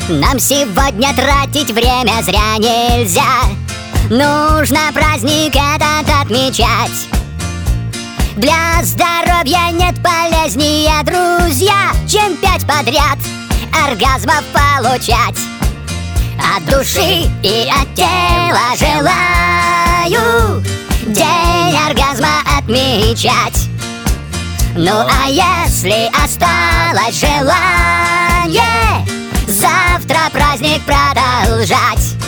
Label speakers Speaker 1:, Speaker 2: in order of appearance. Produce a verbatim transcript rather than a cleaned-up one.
Speaker 1: Нам сегодня тратить время зря нельзя. Нужно праздник этот отмечать. Для здоровья нет полезнее, друзья, чем пять подряд оргазмов получать. От души и от тела желаю день оргазма отмечать. Ну а если осталось желание завтра праздник продолжать,